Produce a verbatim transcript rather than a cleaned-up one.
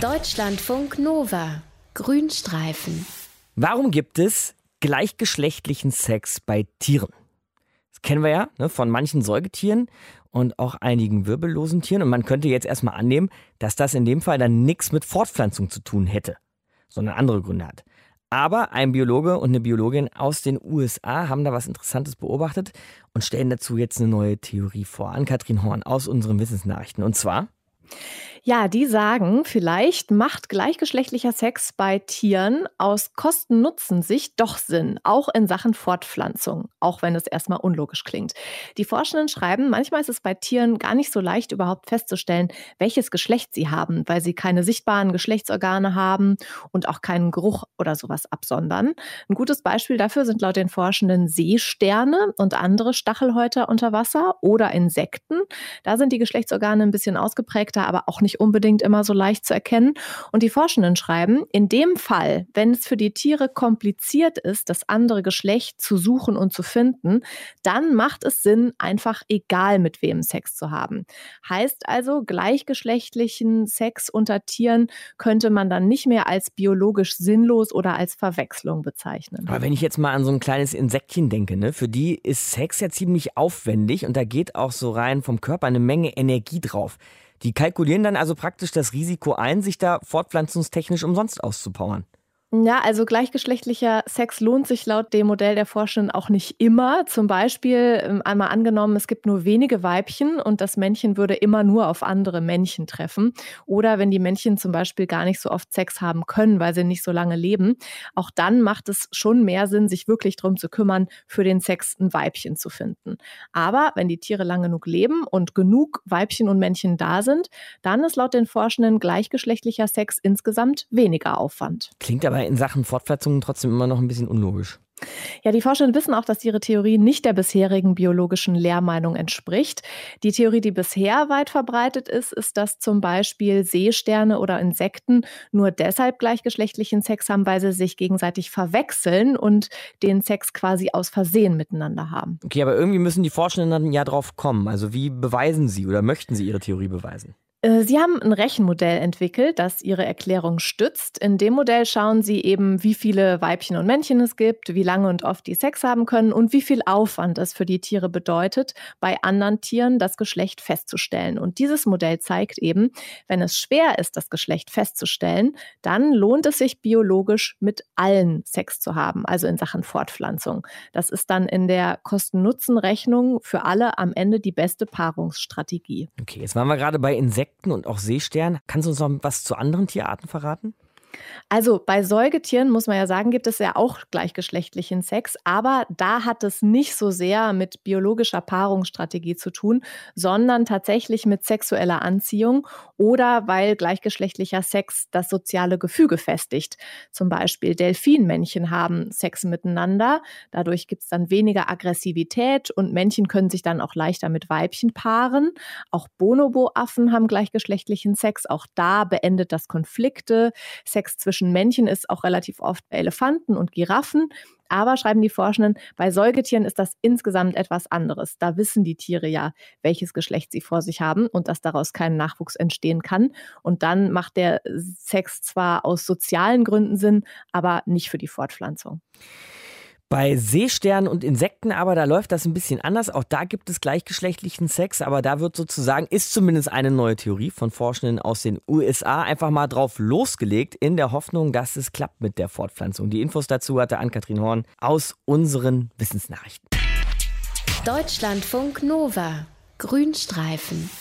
Deutschlandfunk Nova. Grünstreifen. Warum gibt es gleichgeschlechtlichen Sex bei Tieren? Das kennen wir ja, ne, von manchen Säugetieren und auch einigen wirbellosen Tieren. Und man könnte jetzt erstmal annehmen, dass das in dem Fall dann nichts mit Fortpflanzung zu tun hätte, sondern andere Gründe hat. Aber ein Biologe und eine Biologin aus den U S A haben da was Interessantes beobachtet und stellen dazu jetzt eine neue Theorie vor. Ann-Kathrin Horn aus unseren Wissensnachrichten. Und zwar... Ja, die sagen, vielleicht macht gleichgeschlechtlicher Sex bei Tieren aus Kosten-Nutzen-Sicht doch Sinn, auch in Sachen Fortpflanzung, auch wenn es erstmal unlogisch klingt. Die Forschenden schreiben, manchmal ist es bei Tieren gar nicht so leicht überhaupt festzustellen, welches Geschlecht sie haben, weil sie keine sichtbaren Geschlechtsorgane haben und auch keinen Geruch oder sowas absondern. Ein gutes Beispiel dafür sind laut den Forschenden Seesterne und andere Stachelhäuter unter Wasser oder Insekten. Da sind die Geschlechtsorgane ein bisschen ausgeprägter, aber auch nicht unbedingt immer so leicht zu erkennen. Und die Forschenden schreiben, in dem Fall, wenn es für die Tiere kompliziert ist, das andere Geschlecht zu suchen und zu finden, dann macht es Sinn, einfach egal mit wem Sex zu haben. Heißt also, gleichgeschlechtlichen Sex unter Tieren könnte man dann nicht mehr als biologisch sinnlos oder als Verwechslung bezeichnen. Aber wenn ich jetzt mal an so ein kleines Insektchen denke, ne, für die ist Sex ja ziemlich aufwendig und da geht auch so rein vom Körper eine Menge Energie drauf. Die kalkulieren dann also praktisch das Risiko ein, sich da fortpflanzungstechnisch umsonst auszupowern. Ja, also gleichgeschlechtlicher Sex lohnt sich laut dem Modell der Forschenden auch nicht immer. Zum Beispiel einmal angenommen, es gibt nur wenige Weibchen und das Männchen würde immer nur auf andere Männchen treffen. Oder wenn die Männchen zum Beispiel gar nicht so oft Sex haben können, weil sie nicht so lange leben. Auch dann macht es schon mehr Sinn, sich wirklich darum zu kümmern, für den Sex ein Weibchen zu finden. Aber wenn die Tiere lang genug leben und genug Weibchen und Männchen da sind, dann ist laut den Forschenden gleichgeschlechtlicher Sex insgesamt weniger Aufwand. Klingt aber in Sachen Fortpflanzung trotzdem immer noch ein bisschen unlogisch. Ja, die Forschenden wissen auch, dass ihre Theorie nicht der bisherigen biologischen Lehrmeinung entspricht. Die Theorie, die bisher weit verbreitet ist, ist, dass zum Beispiel Seesterne oder Insekten nur deshalb gleichgeschlechtlichen Sex haben, weil sie sich gegenseitig verwechseln und den Sex quasi aus Versehen miteinander haben. Okay, aber irgendwie müssen die Forschenden dann ja drauf kommen. Also wie beweisen sie oder möchten sie ihre Theorie beweisen? Sie haben ein Rechenmodell entwickelt, das ihre Erklärung stützt. In dem Modell schauen sie eben, wie viele Weibchen und Männchen es gibt, wie lange und oft die Sex haben können und wie viel Aufwand es für die Tiere bedeutet, bei anderen Tieren das Geschlecht festzustellen. Und dieses Modell zeigt eben, wenn es schwer ist, das Geschlecht festzustellen, dann lohnt es sich biologisch, mit allen Sex zu haben, also in Sachen Fortpflanzung. Das ist dann in der Kosten-Nutzen-Rechnung für alle am Ende die beste Paarungsstrategie. Okay, jetzt waren wir gerade bei Insekten und auch Seesternen. Kannst du uns noch was zu anderen Tierarten verraten? Also bei Säugetieren, muss man ja sagen, gibt es ja auch gleichgeschlechtlichen Sex, aber da hat es nicht so sehr mit biologischer Paarungsstrategie zu tun, sondern tatsächlich mit sexueller Anziehung oder weil gleichgeschlechtlicher Sex das soziale Gefüge festigt. Zum Beispiel Delfinmännchen haben Sex miteinander, dadurch gibt es dann weniger Aggressivität und Männchen können sich dann auch leichter mit Weibchen paaren. Auch Bonobo-Affen haben gleichgeschlechtlichen Sex, auch da beendet das Konflikte. Sex zwischen Männchen ist auch relativ oft bei Elefanten und Giraffen. Aber, schreiben die Forschenden, bei Säugetieren ist das insgesamt etwas anderes. Da wissen die Tiere ja, welches Geschlecht sie vor sich haben und dass daraus kein Nachwuchs entstehen kann. Und dann macht der Sex zwar aus sozialen Gründen Sinn, aber nicht für die Fortpflanzung. Bei Seesternen und Insekten aber, da läuft das ein bisschen anders. Auch da gibt es gleichgeschlechtlichen Sex, aber da wird sozusagen, ist zumindest eine neue Theorie von Forschenden aus den U S A einfach mal drauf losgelegt, in der Hoffnung, dass es klappt mit der Fortpflanzung. Die Infos dazu hatte Ann-Kathrin Horn aus unseren Wissensnachrichten. Deutschlandfunk Nova. Grünstreifen.